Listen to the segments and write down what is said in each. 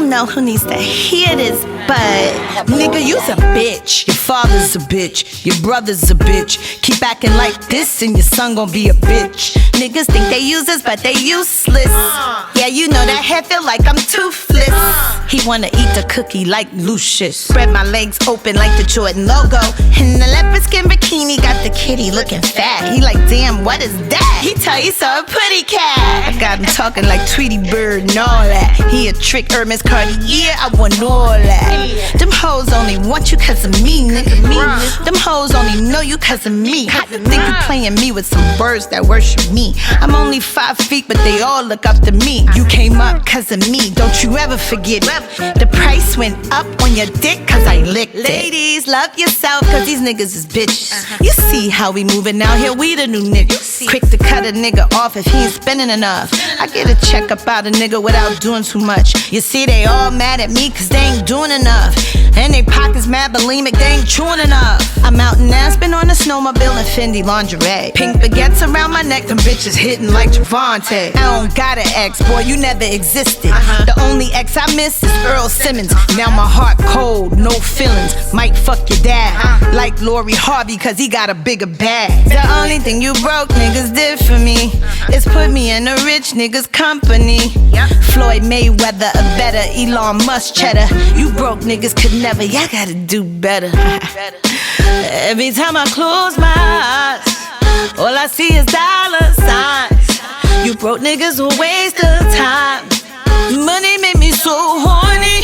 don't know who needs to hear this, but nigga, you's a bitch. Your father's a bitch. Your brother's a bitch. Keep acting like this and your son gon' be a bitch. Niggas think they users, but they useless. Yeah, you know that head feel like I'm toothless. He wanna eat the cookie like Lucius. Spread my legs open like the Jordan logo. And the leopard skin bikini got the kitty looking fat. He like, damn, what is that? He tell you so, a pretty cat. I got him talking like Tweety Bird and all that. He a trick Hermes Cartier, I want all that. Them hoes only want you cause of me, nigga. Them hoes only know you cause of me. Think you playing me with some birds that worship me. I'm only 5 feet, but they all look up to me. You came up cause of me, don't you ever forget it. The price went up on your dick cause I licked it. Ladies, love yourself cause these niggas is bitches. You see how we moving out here, we the new niggas. Quick to cut a nigga off if he ain't spending enough. I get a check up out a nigga without doing too much. You see they all mad at me cause they ain't doing enough. And they pockets mad bulimic, they ain't chewing enough. I'm out in Aspen on a snowmobile and Fendi lingerie. Pink baguettes around my neck, them bitches hitting like Javante. I don't got an ex, boy, you never existed. The only ex I miss is Earl Simmons. Now my heart cold, no feelings. Might fuck your dad, like Lori Harvey, cause he got a bigger bag. The only thing you broke niggas did for me is put me in a rich niggas company. Floyd Mayweather, a better Elon Musk cheddar. You broke niggas could never, y'all gotta do better. Every time I close my eyes, all I see is dollar signs. You broke niggas a waste of time. Money made me so horny.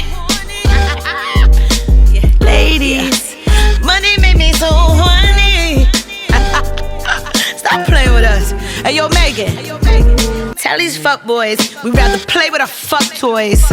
Ladies, money made me so horny. Stop playing with us. Hey yo, Megan, tell these fuckboys we rather play with our fuck toys.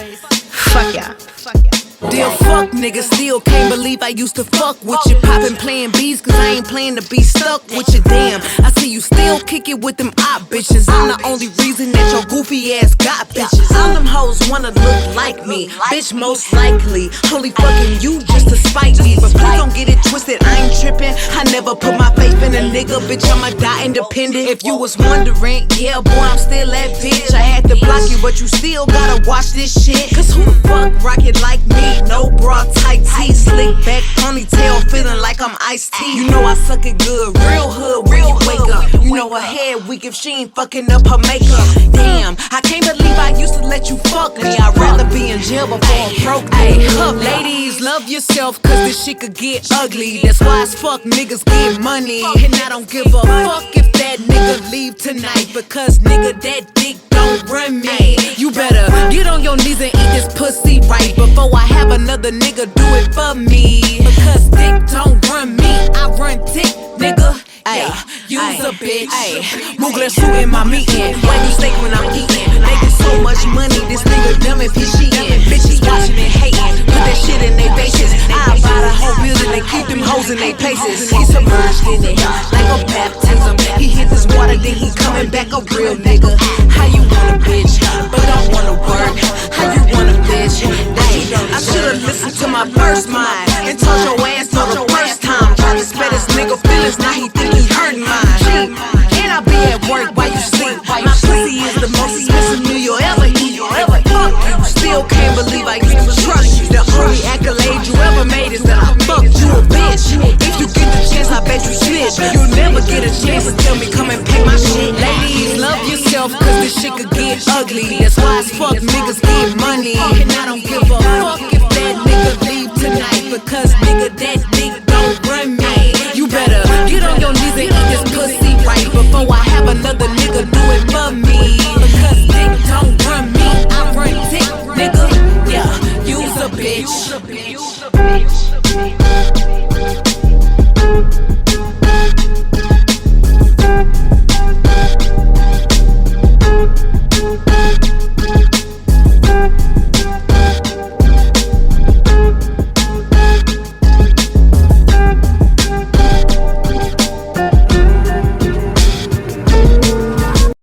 Fuck y'all. Dear fuck nigga, still can't believe I used to fuck with you. Poppin' playing beats cause I ain't playing to be stuck with you. Damn, I see you still kick it with them op bitches. I'm the only reason that your goofy ass got bitches. All them hoes wanna look like me, bitch most likely. Only fucking you just to spite me. But please don't get it twisted, I ain't trippin'. I never put my faith in a nigga, bitch, I'ma die independent. If you was wondering, yeah boy, I'm still that bitch. I had to block you, but you still gotta watch this shit. Cause who the fuck rock it like me? No bra, tight tee, slick back, ponytail, feeling like I'm iced tea. You know I suck it good, real hood when you wake up. You know her head weak if she ain't fucking up her makeup. Damn, I can't believe I used to let you fuck me. I'd rather be in jail before I'm broke. Hey, ladies, love yourself cause this shit could get ugly. That's why as fuck niggas get money. And I don't give a fuck if that nigga leave tonight, because nigga, that dick don't run me. You better get on your knees and eat this pussy right before I have another nigga do it for me. Because dick don't run me, I run dick, nigga. Ayy, you's a bitch. Ayy, Mugler suit in my meeting. Why you steak when I'm eating? Making so much money, this nigga dumb and fishy-in. Bitches watching and hating, put that shit in they faces. I buy the whole building, they keep them hoes in they places. He's submerged in it, like a baptism. He hit this water, then he coming back a real nigga. How you want a bitch, but don't wanna work? How you want a bitch? Ayy, I should've listened to my first mind and told your ass no the first time. Tried to spare this nigga feelings, now he think he hurting mine. And I be at work while you sleep. My pussy is the most expensive meal you'll ever eat. Fuck you, still can't believe I used to trust you. The only accolade you ever made is that I fucked you a bitch. If you get the chance, I bet you snitch. You'll never get a chance to tell me come and pay my shit. Ladies, love yourself cause this shit could get ugly. That's why as fuck niggas get money. And I don't give a fuck if that nigga leave tonight, because